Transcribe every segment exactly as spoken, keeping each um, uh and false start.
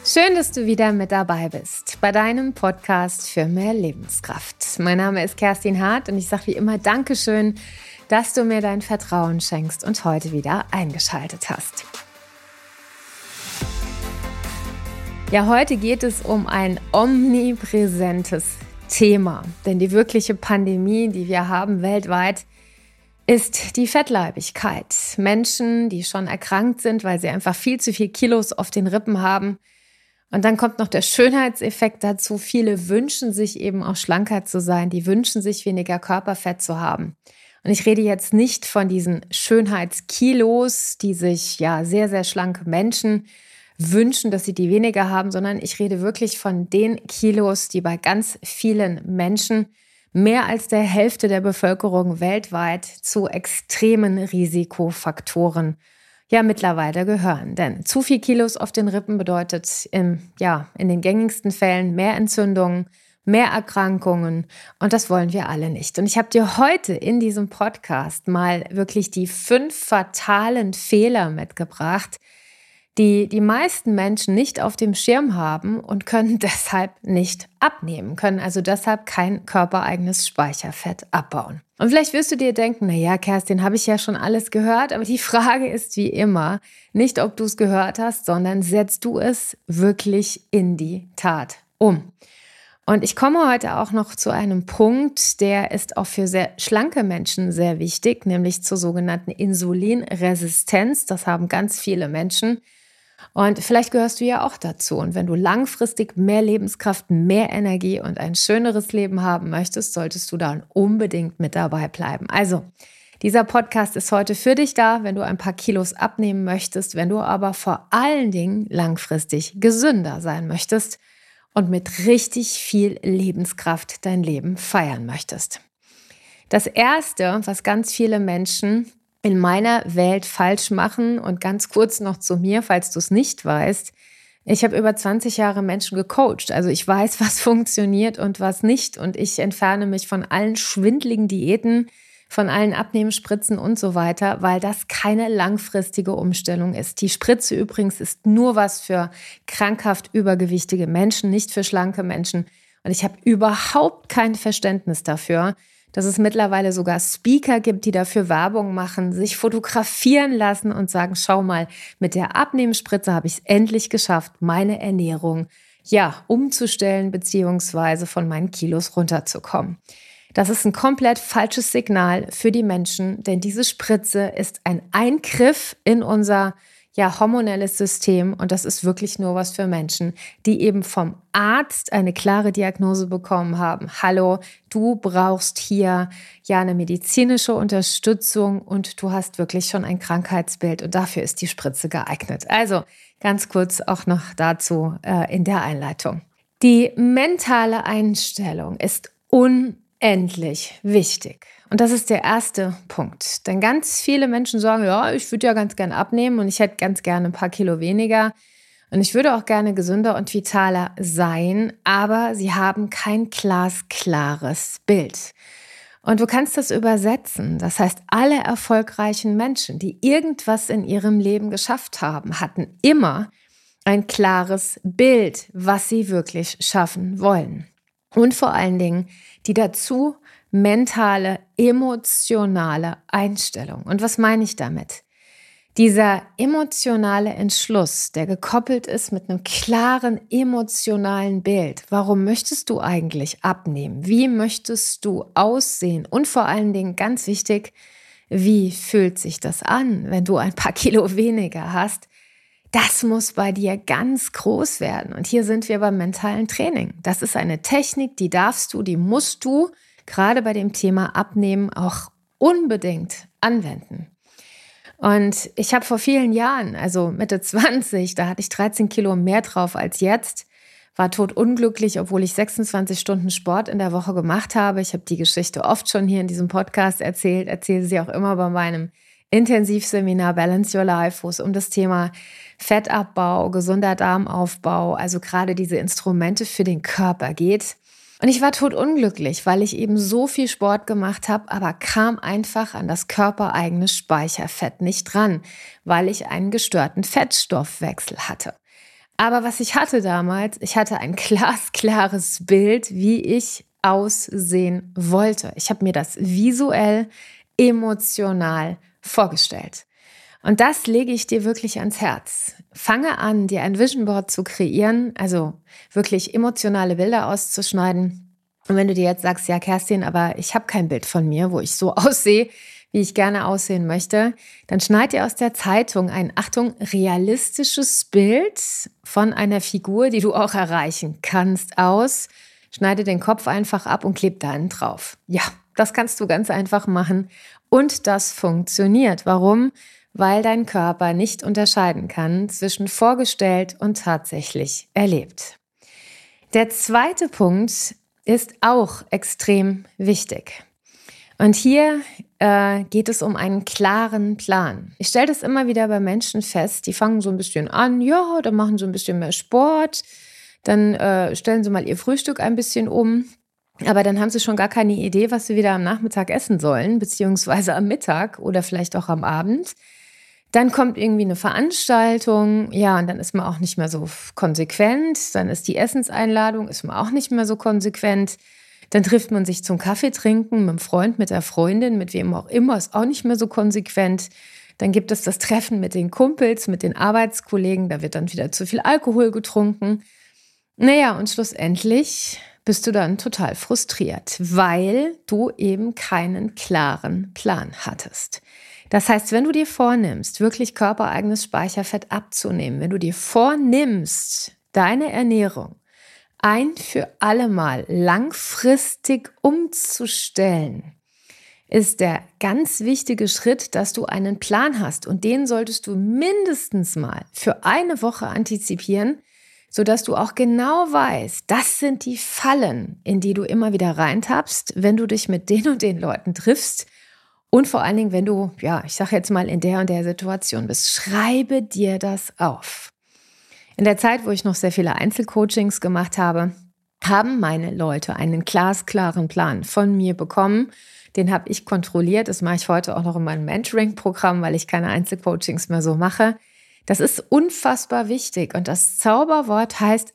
Schön, dass du wieder mit dabei bist bei deinem Podcast für mehr Lebenskraft. Mein Name ist Kerstin Hart und ich sage wie immer Dankeschön, dass du mir dein Vertrauen schenkst und heute wieder eingeschaltet hast. Ja, heute geht es um ein omnipräsentes Thema, denn die wirkliche Pandemie, die wir haben weltweit, ist die Fettleibigkeit. Menschen, die schon erkrankt sind, weil sie einfach viel zu viel Kilos auf den Rippen haben. Und dann kommt noch der Schönheitseffekt dazu. Viele wünschen sich eben auch schlanker zu sein, die wünschen sich weniger Körperfett zu haben. Und ich rede jetzt nicht von diesen Schönheitskilos, die sich ja sehr, sehr schlanke Menschen wünschen, dass sie die weniger haben, sondern ich rede wirklich von den Kilos, die bei ganz vielen Menschen, mehr als der Hälfte der Bevölkerung weltweit, zu extremen Risikofaktoren ja mittlerweile gehören. Denn zu viel Kilos auf den Rippen bedeutet im, ja, in den gängigsten Fällen mehr Entzündungen, mehr Erkrankungen und das wollen wir alle nicht. Und ich habe dir heute in diesem Podcast mal wirklich die fünf fatalen Fehler mitgebracht, die die meisten Menschen nicht auf dem Schirm haben und können deshalb nicht abnehmen, können also deshalb kein körpereigenes Speicherfett abbauen. Und vielleicht wirst du dir denken, naja, Kerstin, habe ich ja schon alles gehört, aber die Frage ist wie immer, nicht ob du es gehört hast, sondern setzt du es wirklich in die Tat um? Und ich komme heute auch noch zu einem Punkt, der ist auch für sehr schlanke Menschen sehr wichtig, nämlich zur sogenannten Insulinresistenz. Das haben ganz viele Menschen. Und vielleicht gehörst du ja auch dazu. Und wenn du langfristig mehr Lebenskraft, mehr Energie und ein schöneres Leben haben möchtest, solltest du dann unbedingt mit dabei bleiben. Also, dieser Podcast ist heute für dich da, wenn du ein paar Kilos abnehmen möchtest, wenn du aber vor allen Dingen langfristig gesünder sein möchtest und mit richtig viel Lebenskraft dein Leben feiern möchtest. Das Erste, was ganz viele Menschen in meiner Welt falsch machen, und ganz kurz noch zu mir, falls du es nicht weißt. Ich habe über zwanzig Jahre Menschen gecoacht, also ich weiß, was funktioniert und was nicht und ich entferne mich von allen schwindeligen Diäten, von allen Abnehmenspritzen und so weiter, weil das keine langfristige Umstellung ist. Die Spritze übrigens ist nur was für krankhaft übergewichtige Menschen, nicht für schlanke Menschen und ich habe überhaupt kein Verständnis dafür, dass es mittlerweile sogar Speaker gibt, die dafür Werbung machen, sich fotografieren lassen und sagen, schau mal, mit der Abnehmensspritze habe ich es endlich geschafft, meine Ernährung ja umzustellen beziehungsweise von meinen Kilos runterzukommen. Das ist ein komplett falsches Signal für die Menschen, denn diese Spritze ist ein Eingriff in unser ja, hormonelles System und das ist wirklich nur was für Menschen, die eben vom Arzt eine klare Diagnose bekommen haben. Hallo, du brauchst hier ja eine medizinische Unterstützung und du hast wirklich schon ein Krankheitsbild und dafür ist die Spritze geeignet. Also ganz kurz auch noch dazu äh, in der Einleitung. Die mentale Einstellung ist unendlich wichtig. Und das ist der erste Punkt. Denn ganz viele Menschen sagen, ja, ich würde ja ganz gerne abnehmen und ich hätte ganz gerne ein paar Kilo weniger. Und ich würde auch gerne gesünder und vitaler sein, aber sie haben kein glasklares Bild. Und du kannst das übersetzen. Das heißt, alle erfolgreichen Menschen, die irgendwas in ihrem Leben geschafft haben, hatten immer ein klares Bild, was sie wirklich schaffen wollen. Und vor allen Dingen die dazu mentale, emotionale Einstellung. Und was meine ich damit? Dieser emotionale Entschluss, der gekoppelt ist mit einem klaren emotionalen Bild. Warum möchtest du eigentlich abnehmen? Wie möchtest du aussehen? Und vor allen Dingen, ganz wichtig, wie fühlt sich das an, wenn du ein paar Kilo weniger hast? Das muss bei dir ganz groß werden. Und hier sind wir beim mentalen Training. Das ist eine Technik, die darfst du, die musst du gerade bei dem Thema Abnehmen auch unbedingt anwenden. Und ich habe vor vielen Jahren, also Mitte zwanzig, da hatte ich dreizehn Kilo mehr drauf als jetzt, war totunglücklich, obwohl ich sechsundzwanzig Stunden Sport in der Woche gemacht habe. Ich habe die Geschichte oft schon hier in diesem Podcast erzählt, erzähle sie auch immer bei meinem Intensivseminar Balance Your Life, wo es um das Thema Fettabbau, gesunder Darmaufbau, also gerade diese Instrumente für den Körper geht. Und ich war totunglücklich, weil ich eben so viel Sport gemacht habe, aber kam einfach an das körpereigene Speicherfett nicht dran, weil ich einen gestörten Fettstoffwechsel hatte. Aber was ich hatte damals, ich hatte ein glasklares Bild, wie ich aussehen wollte. Ich habe mir das visuell, emotional vorgestellt. Und das lege ich dir wirklich ans Herz. Fange an, dir ein Vision Board zu kreieren, also wirklich emotionale Bilder auszuschneiden. Und wenn du dir jetzt sagst, ja Kerstin, aber ich habe kein Bild von mir, wo ich so aussehe, wie ich gerne aussehen möchte, dann schneid dir aus der Zeitung ein, Achtung, realistisches Bild von einer Figur, die du auch erreichen kannst, aus. Schneide den Kopf einfach ab und kleb da einen drauf. Ja, das kannst du ganz einfach machen und das funktioniert. Warum? Weil dein Körper nicht unterscheiden kann zwischen vorgestellt und tatsächlich erlebt. Der zweite Punkt ist auch extrem wichtig. Und hier äh, geht es um einen klaren Plan. Ich stelle das immer wieder bei Menschen fest, die fangen so ein bisschen an, ja, dann machen sie ein bisschen mehr Sport, dann äh, stellen sie mal ihr Frühstück ein bisschen um, aber dann haben sie schon gar keine Idee, was sie wieder am Nachmittag essen sollen, beziehungsweise am Mittag oder vielleicht auch am Abend. Dann kommt irgendwie eine Veranstaltung, ja, und dann ist man auch nicht mehr so konsequent. Dann ist die Essenseinladung, ist man auch nicht mehr so konsequent. Dann trifft man sich zum Kaffee trinken mit einem Freund, mit der Freundin, mit wem auch immer, ist auch nicht mehr so konsequent. Dann gibt es das Treffen mit den Kumpels, mit den Arbeitskollegen, da wird dann wieder zu viel Alkohol getrunken. Naja, und schlussendlich bist du dann total frustriert, weil du eben keinen klaren Plan hattest. Das heißt, wenn du dir vornimmst, wirklich körpereigenes Speicherfett abzunehmen, wenn du dir vornimmst, deine Ernährung ein für alle Mal langfristig umzustellen, ist der ganz wichtige Schritt, dass du einen Plan hast. Und den solltest du mindestens mal für eine Woche antizipieren, sodass du auch genau weißt, das sind die Fallen, in die du immer wieder reintappst, wenn du dich mit den und den Leuten triffst. Und vor allen Dingen, wenn du, ja, ich sage jetzt mal, in der und der Situation bist, schreibe dir das auf. In der Zeit, wo ich noch sehr viele Einzelcoachings gemacht habe, haben meine Leute einen glasklaren Plan von mir bekommen. Den habe ich kontrolliert. Das mache ich heute auch noch in meinem Mentoring-Programm, weil ich keine Einzelcoachings mehr so mache. Das ist unfassbar wichtig. Und das Zauberwort heißt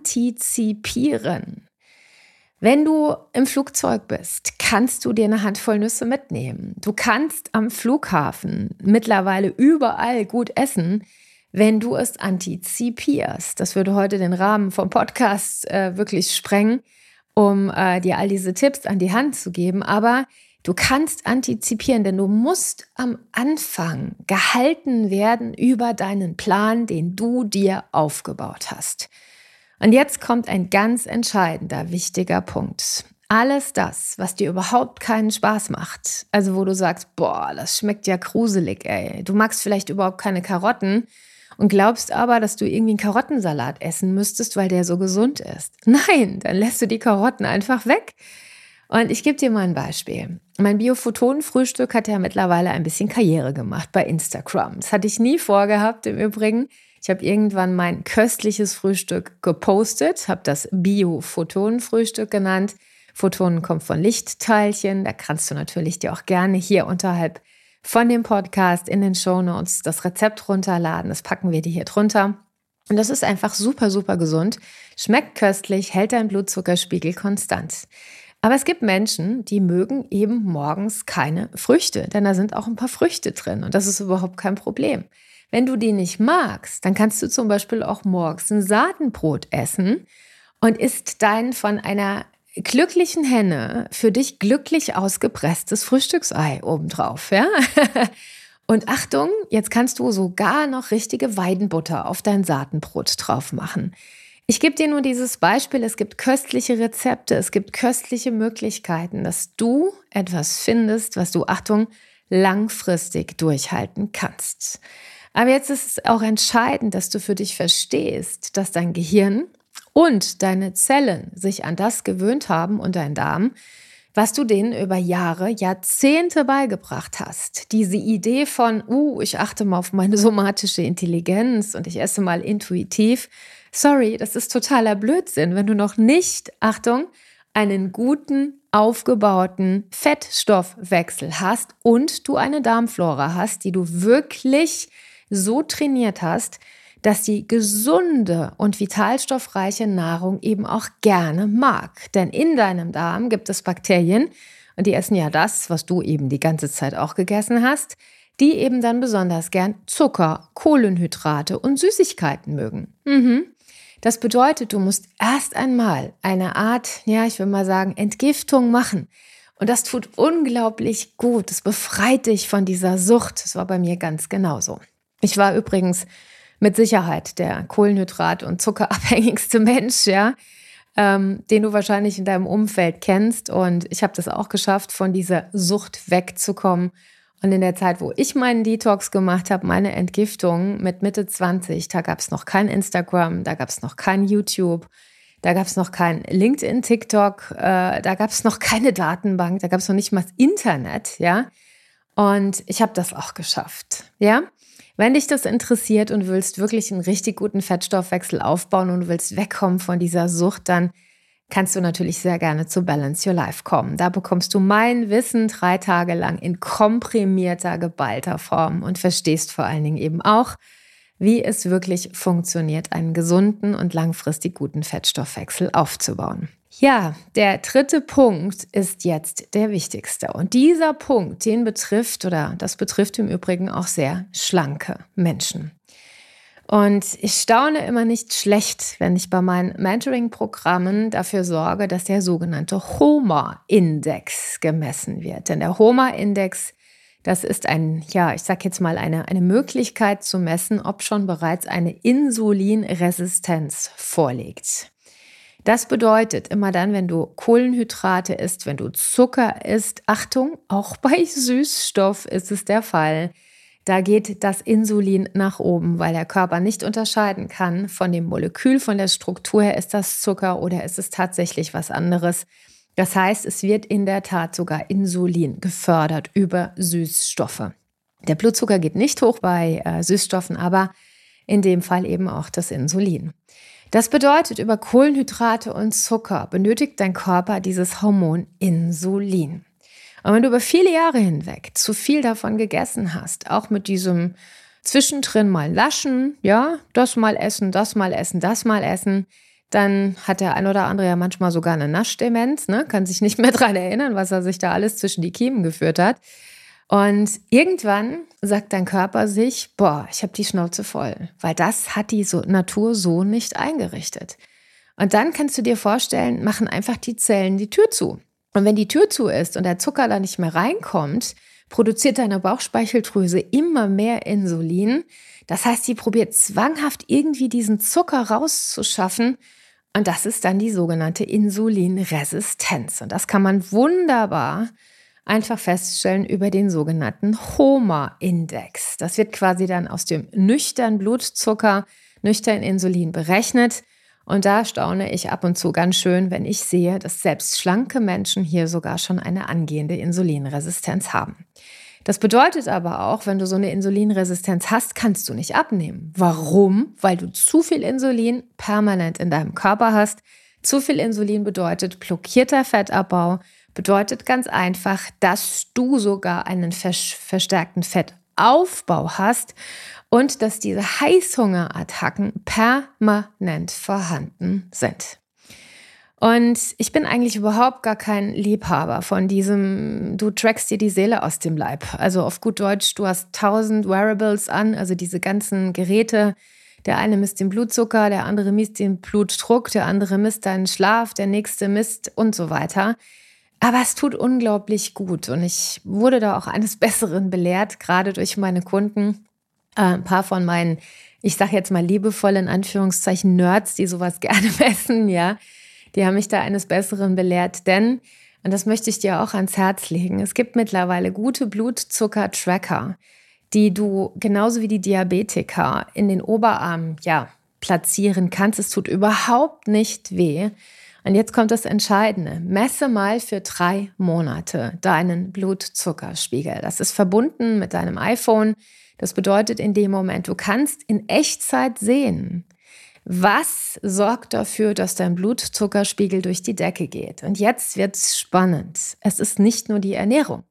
antizipieren. Wenn du im Flugzeug bist, kannst du dir eine Handvoll Nüsse mitnehmen. Du kannst am Flughafen mittlerweile überall gut essen, wenn du es antizipierst. Das würde heute den Rahmen vom Podcast äh, wirklich sprengen, um äh, dir all diese Tipps an die Hand zu geben. Aber du kannst antizipieren, denn du musst am Anfang gehalten werden über deinen Plan, den du dir aufgebaut hast. Und jetzt kommt ein ganz entscheidender, wichtiger Punkt. Alles das, was dir überhaupt keinen Spaß macht, also wo du sagst, boah, das schmeckt ja gruselig, ey. Du magst vielleicht überhaupt keine Karotten und glaubst aber, dass du irgendwie einen Karottensalat essen müsstest, weil der so gesund ist. Nein, dann lässt du die Karotten einfach weg. Und ich gebe dir mal ein Beispiel. Mein Biophotonen-Frühstück hat ja mittlerweile ein bisschen Karriere gemacht bei Instagram. Das hatte ich nie vorgehabt im Übrigen. Ich habe irgendwann mein köstliches Frühstück gepostet, habe das Biophotonen-Frühstück genannt. Photonen kommt von Lichtteilchen. Da kannst du natürlich dir auch gerne hier unterhalb von dem Podcast in den Shownotes das Rezept runterladen. Das packen wir dir hier drunter. Und das ist einfach super, super gesund. Schmeckt köstlich, hält deinen Blutzuckerspiegel konstant. Aber es gibt Menschen, die mögen eben morgens keine Früchte, denn da sind auch ein paar Früchte drin und das ist überhaupt kein Problem. Wenn du die nicht magst, dann kannst du zum Beispiel auch morgens ein Saatenbrot essen und isst dein von einer glücklichen Henne für dich glücklich ausgepresstes Frühstücksei obendrauf. Ja? Und Achtung, jetzt kannst du sogar noch richtige Weidenbutter auf dein Saatenbrot drauf machen. Ich gebe dir nur dieses Beispiel, es gibt köstliche Rezepte, es gibt köstliche Möglichkeiten, dass du etwas findest, was du, Achtung, langfristig durchhalten kannst. Aber jetzt ist es auch entscheidend, dass du für dich verstehst, dass dein Gehirn und deine Zellen sich an das gewöhnt haben und dein Darm, was du denen über Jahre, Jahrzehnte beigebracht hast. Diese Idee von, uh, ich achte mal auf meine somatische Intelligenz und ich esse mal intuitiv. Sorry, das ist totaler Blödsinn, wenn du noch nicht, Achtung, einen guten, aufgebauten Fettstoffwechsel hast und du eine Darmflora hast, die du wirklich so trainiert hast, das die gesunde und vitalstoffreiche Nahrung eben auch gerne mag. Denn in deinem Darm gibt es Bakterien und die essen ja das, was du eben die ganze Zeit auch gegessen hast, die eben dann besonders gern Zucker, Kohlenhydrate und Süßigkeiten mögen. Mhm. Das bedeutet, du musst erst einmal eine Art, ja, ich will mal sagen, Entgiftung machen. Und das tut unglaublich gut. Es befreit dich von dieser Sucht. Das war bei mir ganz genauso. Ich war übrigens mit Sicherheit der Kohlenhydrat- und zuckerabhängigste Mensch, ja, ähm, den du wahrscheinlich in deinem Umfeld kennst. Und ich habe das auch geschafft, von dieser Sucht wegzukommen. Und in der Zeit, wo ich meinen Detox gemacht habe, meine Entgiftung mit Mitte zwanzig, da gab es noch kein Instagram, da gab es noch kein YouTube, da gab es noch kein LinkedIn, TikTok, äh, da gab es noch keine Datenbank, da gab es noch nicht mal das Internet, ja. Und ich habe das auch geschafft, ja. Wenn dich das interessiert und willst wirklich einen richtig guten Fettstoffwechsel aufbauen und willst wegkommen von dieser Sucht, dann kannst du natürlich sehr gerne zu Balance Your Life kommen. Da bekommst du mein Wissen drei Tage lang in komprimierter, geballter Form und verstehst vor allen Dingen eben auch, wie es wirklich funktioniert, einen gesunden und langfristig guten Fettstoffwechsel aufzubauen. Ja, der dritte Punkt ist jetzt der wichtigste. Und dieser Punkt, den betrifft, oder das betrifft im Übrigen auch sehr schlanke Menschen. Und ich staune immer nicht schlecht, wenn ich bei meinen Mentoring-Programmen dafür sorge, dass der sogenannte HOMA-Index gemessen wird. Denn der HOMA-Index, das ist ein, ja, ich sag jetzt mal eine, eine Möglichkeit zu messen, ob schon bereits eine Insulinresistenz vorliegt. Das bedeutet, immer dann, wenn du Kohlenhydrate isst, wenn du Zucker isst, Achtung, auch bei Süßstoff ist es der Fall, da geht das Insulin nach oben, weil der Körper nicht unterscheiden kann von dem Molekül, von der Struktur her, ist das Zucker oder ist es tatsächlich was anderes. Das heißt, es wird in der Tat sogar Insulin gefördert über Süßstoffe. Der Blutzucker geht nicht hoch bei äh, Süßstoffen, aber in dem Fall eben auch das Insulin. Das bedeutet, über Kohlenhydrate und Zucker benötigt dein Körper dieses Hormon Insulin. Und wenn du über viele Jahre hinweg zu viel davon gegessen hast, auch mit diesem zwischendrin mal naschen, ja, das mal essen, das mal essen, das mal essen, dann hat der ein oder andere ja manchmal sogar eine Naschdemenz, ne? Kann sich nicht mehr dran erinnern, was er sich da alles zwischen die Kiemen geführt hat. Und irgendwann sagt dein Körper sich, boah, ich habe die Schnauze voll, weil das hat die so Natur so nicht eingerichtet. Und dann kannst du dir vorstellen, machen einfach die Zellen die Tür zu. Und wenn die Tür zu ist und der Zucker da nicht mehr reinkommt, produziert deine Bauchspeicheldrüse immer mehr Insulin. Das heißt, sie probiert zwanghaft irgendwie diesen Zucker rauszuschaffen. Und das ist dann die sogenannte Insulinresistenz. Und das kann man wunderbar einfach feststellen über den sogenannten HOMA-Index. Das wird quasi dann aus dem nüchternen Blutzucker, nüchtern Insulin berechnet. Und da staune ich ab und zu ganz schön, wenn ich sehe, dass selbst schlanke Menschen hier sogar schon eine angehende Insulinresistenz haben. Das bedeutet aber auch, wenn du so eine Insulinresistenz hast, kannst du nicht abnehmen. Warum? Weil du zu viel Insulin permanent in deinem Körper hast. Zu viel Insulin bedeutet blockierter Fettabbau, bedeutet ganz einfach, dass du sogar einen verstärkten Fettaufbau hast und dass diese Heißhungerattacken permanent vorhanden sind. Und ich bin eigentlich überhaupt gar kein Liebhaber von diesem, du trackst dir die Seele aus dem Leib. Also auf gut Deutsch, du hast tausend Wearables an, also diese ganzen Geräte. Der eine misst den Blutzucker, der andere misst den Blutdruck, der andere misst deinen Schlaf, der nächste misst und so weiter. Aber es tut unglaublich gut und ich wurde da auch eines Besseren belehrt, gerade durch meine Kunden. Ein paar von meinen, ich sage jetzt mal liebevoll in Anführungszeichen Nerds, die sowas gerne messen, ja, die haben mich da eines Besseren belehrt, denn, und das möchte ich dir auch ans Herz legen, es gibt mittlerweile gute Blutzucker-Tracker, die du genauso wie die Diabetiker in den Oberarm, ja, platzieren kannst. Es tut überhaupt nicht weh. Und jetzt kommt das Entscheidende. Messe mal für drei Monate deinen Blutzuckerspiegel. Das ist verbunden mit deinem iPhone. Das bedeutet in dem Moment, du kannst in Echtzeit sehen, was sorgt dafür, dass dein Blutzuckerspiegel durch die Decke geht. Und jetzt wird's spannend. Es ist nicht nur die Ernährung.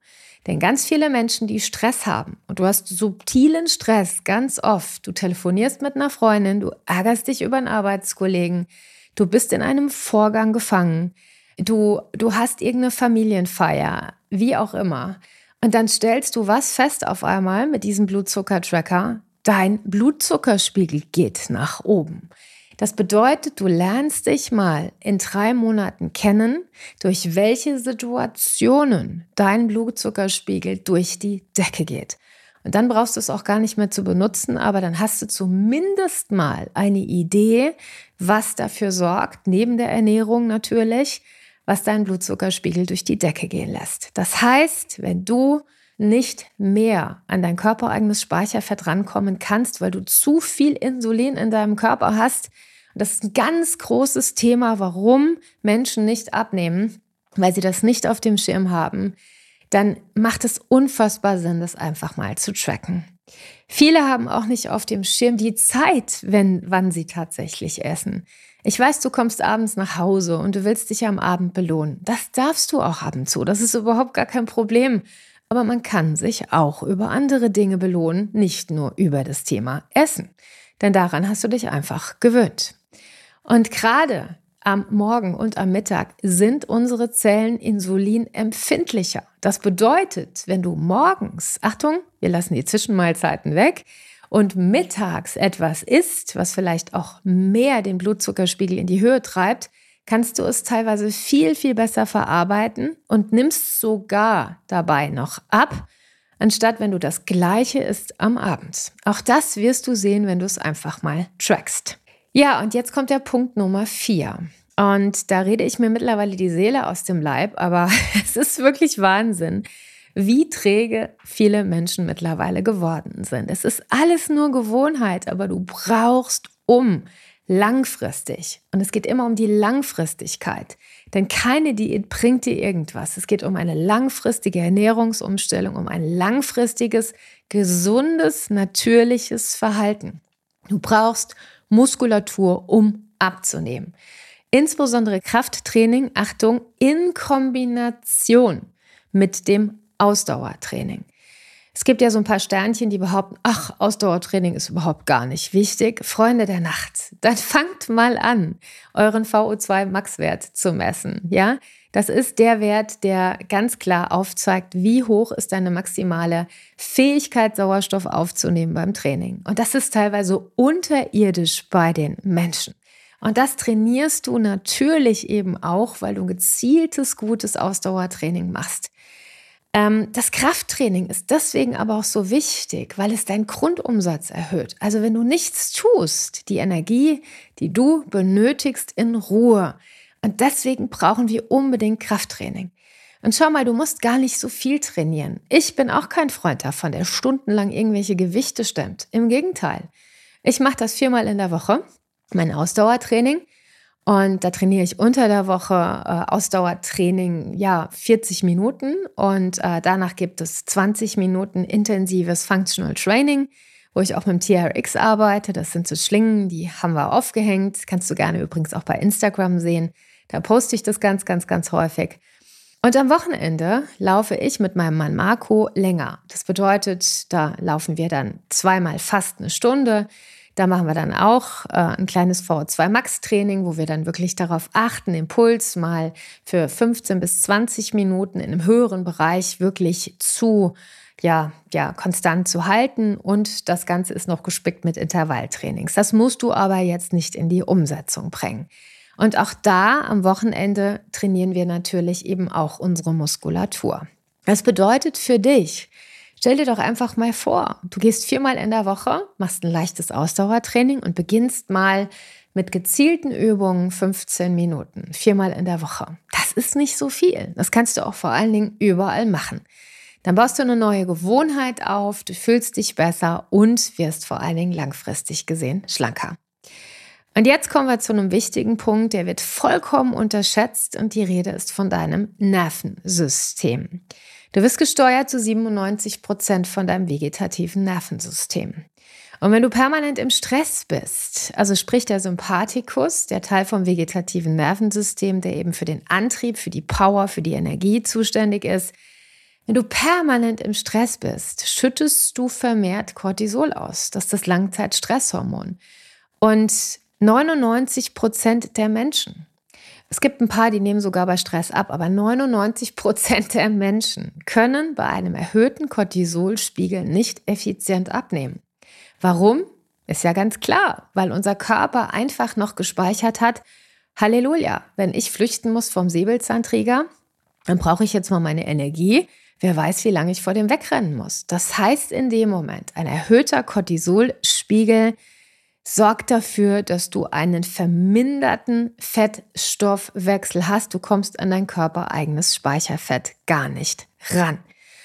Denn ganz viele Menschen, die Stress haben, und du hast subtilen Stress ganz oft, du telefonierst mit einer Freundin, du ärgerst dich über einen Arbeitskollegen, du bist in einem Vorgang gefangen, du, du hast irgendeine Familienfeier, wie auch immer. Und dann stellst du was fest auf einmal mit diesem Blutzuckertracker, dein Blutzuckerspiegel geht nach oben. Das bedeutet, du lernst dich mal in drei Monaten kennen, durch welche Situationen dein Blutzuckerspiegel durch die Decke geht. Und dann brauchst du es auch gar nicht mehr zu benutzen, aber dann hast du zumindest mal eine Idee, was dafür sorgt, neben der Ernährung natürlich, was deinen Blutzuckerspiegel durch die Decke gehen lässt. Das heißt, wenn du nicht mehr an dein körpereigenes Speicherfett rankommen kannst, weil du zu viel Insulin in deinem Körper hast. Und das ist ein ganz großes Thema, warum Menschen nicht abnehmen, weil sie das nicht auf dem Schirm haben. Dann macht es unfassbar Sinn, das einfach mal zu tracken. Viele haben auch nicht auf dem Schirm die Zeit, wenn, wann sie tatsächlich essen. Ich weiß, du kommst abends nach Hause und du willst dich am Abend belohnen. Das darfst du auch ab und zu. Das ist überhaupt gar kein Problem. Aber man kann sich auch über andere Dinge belohnen, nicht nur über das Thema Essen. Denn daran hast du dich einfach gewöhnt. Und gerade am Morgen und am Mittag sind unsere Zellen insulinempfindlicher. Das bedeutet, wenn du morgens, Achtung, wir lassen die Zwischenmahlzeiten weg, und mittags etwas isst, was vielleicht auch mehr den Blutzuckerspiegel in die Höhe treibt, kannst du es teilweise viel, viel besser verarbeiten und nimmst sogar dabei noch ab, anstatt wenn du das Gleiche isst am Abend. Auch das wirst du sehen, wenn du es einfach mal trackst. Ja, und jetzt kommt der Punkt Nummer vier. Und da rede ich mir mittlerweile die Seele aus dem Leib, aber es ist wirklich Wahnsinn, wie träge viele Menschen mittlerweile geworden sind. Es ist alles nur Gewohnheit, aber du brauchst um langfristig. Und es geht immer um die Langfristigkeit. Denn keine Diät bringt dir irgendwas. Es geht um eine langfristige Ernährungsumstellung, um ein langfristiges, gesundes, natürliches Verhalten. Du brauchst Muskulatur, um abzunehmen. Insbesondere Krafttraining, Achtung, in Kombination mit dem Ausdauertraining. Es gibt ja so ein paar Sternchen, die behaupten, ach, Ausdauertraining ist überhaupt gar nicht wichtig. Freunde der Nacht, dann fangt mal an, euren V O zwei Max-Wert zu messen. Ja, das ist der Wert, der ganz klar aufzeigt, wie hoch ist deine maximale Fähigkeit, Sauerstoff aufzunehmen beim Training. Und das ist teilweise unterirdisch bei den Menschen. Und das trainierst du natürlich eben auch, weil du ein gezieltes, gutes Ausdauertraining machst. Das Krafttraining ist deswegen aber auch so wichtig, weil es deinen Grundumsatz erhöht. Also wenn du nichts tust, die Energie, die du benötigst, in Ruhe. Und deswegen brauchen wir unbedingt Krafttraining. Und schau mal, du musst gar nicht so viel trainieren. Ich bin auch kein Freund davon, der stundenlang irgendwelche Gewichte stemmt. Im Gegenteil. Ich mache das viermal in der Woche, mein Ausdauertraining. Und da trainiere ich unter der Woche äh, Ausdauertraining, ja, vierzig Minuten. Und äh, danach gibt es zwanzig Minuten intensives Functional Training, wo ich auch mit dem T R X arbeite. Das sind so Schlingen, die haben wir aufgehängt. Kannst du gerne übrigens auch bei Instagram sehen. Da poste ich das ganz, ganz, ganz häufig. Und am Wochenende laufe ich mit meinem Mann Marco länger. Das bedeutet, da laufen wir dann zweimal fast eine Stunde. Da machen wir dann auch äh, ein kleines V O zwei Max Training, wo wir dann wirklich darauf achten, den Puls mal für fünfzehn bis zwanzig Minuten in einem höheren Bereich wirklich zu, ja, ja, konstant zu halten. Und das Ganze ist noch gespickt mit Intervalltrainings. Das musst du aber jetzt nicht in die Umsetzung bringen. Und auch da am Wochenende trainieren wir natürlich eben auch unsere Muskulatur. Das bedeutet für dich, stell dir doch einfach mal vor, du gehst viermal in der Woche, machst ein leichtes Ausdauertraining und beginnst mal mit gezielten Übungen fünfzehn Minuten, viermal in der Woche. Das ist nicht so viel. Das kannst du auch vor allen Dingen überall machen. Dann baust du eine neue Gewohnheit auf, du fühlst dich besser und wirst vor allen Dingen langfristig gesehen schlanker. Und jetzt kommen wir zu einem wichtigen Punkt, der wird vollkommen unterschätzt und die Rede ist von deinem Nervensystem. Du wirst gesteuert zu siebenundneunzig Prozent von deinem vegetativen Nervensystem. Und wenn du permanent im Stress bist, also sprich der Sympathikus, der Teil vom vegetativen Nervensystem, der eben für den Antrieb, für die Power, für die Energie zuständig ist, Wenn du permanent im Stress bist, schüttest du vermehrt Cortisol aus. Das ist das Langzeitstresshormon. Und neunundneunzig Prozent der Menschen, es gibt ein paar, die nehmen sogar bei Stress ab, aber neunundneunzig Prozent der Menschen können bei einem erhöhten Cortisolspiegel nicht effizient abnehmen. Warum? Ist ja ganz klar, weil unser Körper einfach noch gespeichert hat, Halleluja, wenn ich flüchten muss vom Säbelzahnträger, dann brauche ich jetzt mal meine Energie. Wer weiß, wie lange ich vor dem wegrennen muss. Das heißt in dem Moment, ein erhöhter Cortisolspiegel sorgt dafür, dass du einen verminderten Fettstoffwechsel hast. Du kommst an dein körpereigenes Speicherfett gar nicht ran.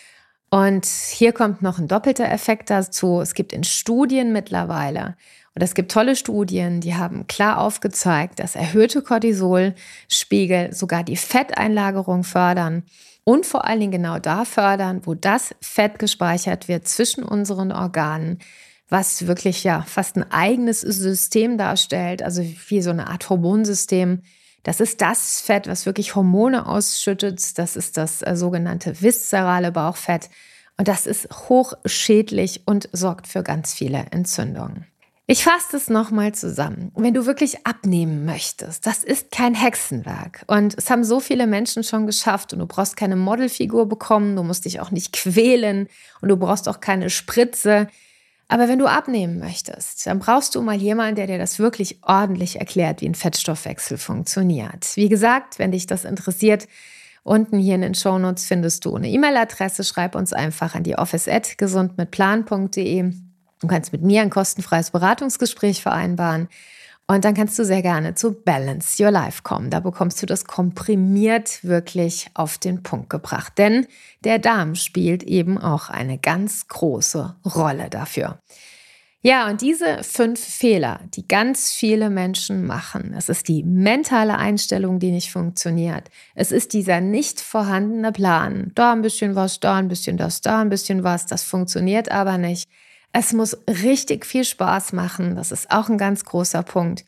Und hier kommt noch ein doppelter Effekt dazu. Es gibt in Studien mittlerweile, und es gibt tolle Studien, die haben klar aufgezeigt, dass erhöhte Cortisolspiegel sogar die Fetteinlagerung fördern und vor allen Dingen genau da fördern, wo das Fett gespeichert wird zwischen unseren Organen, was wirklich ja fast ein eigenes System darstellt, also wie so eine Art Hormonsystem. Das ist das Fett, was wirklich Hormone ausschüttet. Das ist das äh, sogenannte viszerale Bauchfett. Und das ist hochschädlich und sorgt für ganz viele Entzündungen. Ich fasse es nochmal zusammen. Wenn du wirklich abnehmen möchtest, das ist kein Hexenwerk. Und es haben so viele Menschen schon geschafft. Und du brauchst keine Modelfigur bekommen, du musst dich auch nicht quälen und du brauchst auch keine Spritze. Aber wenn du abnehmen möchtest, dann brauchst du mal jemanden, der dir das wirklich ordentlich erklärt, wie ein Fettstoffwechsel funktioniert. Wie gesagt, wenn dich das interessiert, unten hier in den Shownotes findest du eine E-Mail-Adresse. Schreib uns einfach an die office at gesundmitplan punkt de. Du kannst mit mir ein kostenfreies Beratungsgespräch vereinbaren. Und dann kannst du sehr gerne zu Balance Your Life kommen. Da bekommst du das komprimiert wirklich auf den Punkt gebracht. Denn der Darm spielt eben auch eine ganz große Rolle dafür. Ja, und diese fünf Fehler, die ganz viele Menschen machen, es ist die mentale Einstellung, die nicht funktioniert. Es ist dieser nicht vorhandene Plan. Da ein bisschen was, da ein bisschen das, da ein bisschen was. Das funktioniert aber nicht. Es muss richtig viel Spaß machen. Das ist auch ein ganz großer Punkt.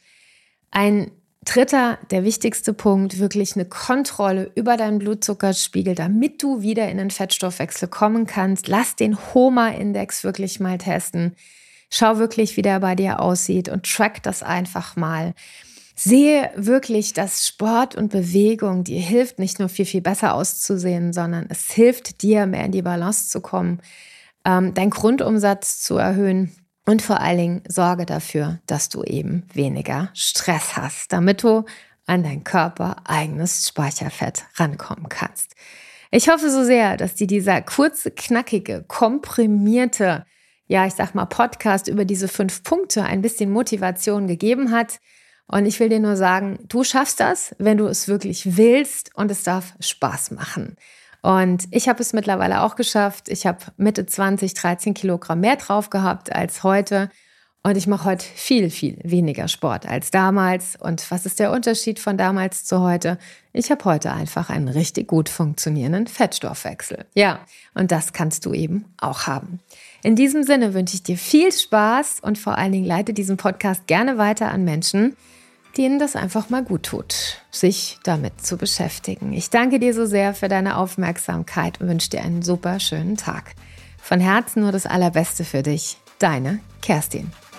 Ein dritter, der wichtigste Punkt, wirklich eine Kontrolle über deinen Blutzuckerspiegel, damit du wieder in den Fettstoffwechsel kommen kannst. Lass den H O M A-Index wirklich mal testen. Schau wirklich, wie der bei dir aussieht und track das einfach mal. Sehe wirklich, dass Sport und Bewegung dir hilft, nicht nur viel, viel besser auszusehen, sondern es hilft dir, mehr in die Balance zu kommen, deinen Grundumsatz zu erhöhen und vor allen Dingen sorge dafür, dass du eben weniger Stress hast, damit du an dein körpereigenes Speicherfett rankommen kannst. Ich hoffe so sehr, dass dir dieser kurze, knackige, komprimierte, ja, ich sag mal Podcast über diese fünf Punkte ein bisschen Motivation gegeben hat. Und ich will dir nur sagen, du schaffst das, wenn du es wirklich willst, und es darf Spaß machen. Und ich habe es mittlerweile auch geschafft. Ich habe Mitte zwanzig dreizehn Kilogramm mehr drauf gehabt als heute. Und ich mache heute viel, viel weniger Sport als damals. Und was ist der Unterschied von damals zu heute? Ich habe heute einfach einen richtig gut funktionierenden Fettstoffwechsel. Ja, und das kannst du eben auch haben. In diesem Sinne wünsche ich dir viel Spaß und vor allen Dingen leite diesen Podcast gerne weiter an Menschen, denen das einfach mal gut tut, sich damit zu beschäftigen. Ich danke dir so sehr für deine Aufmerksamkeit und wünsche dir einen super schönen Tag. Von Herzen nur das Allerbeste für dich. Deine Kerstin.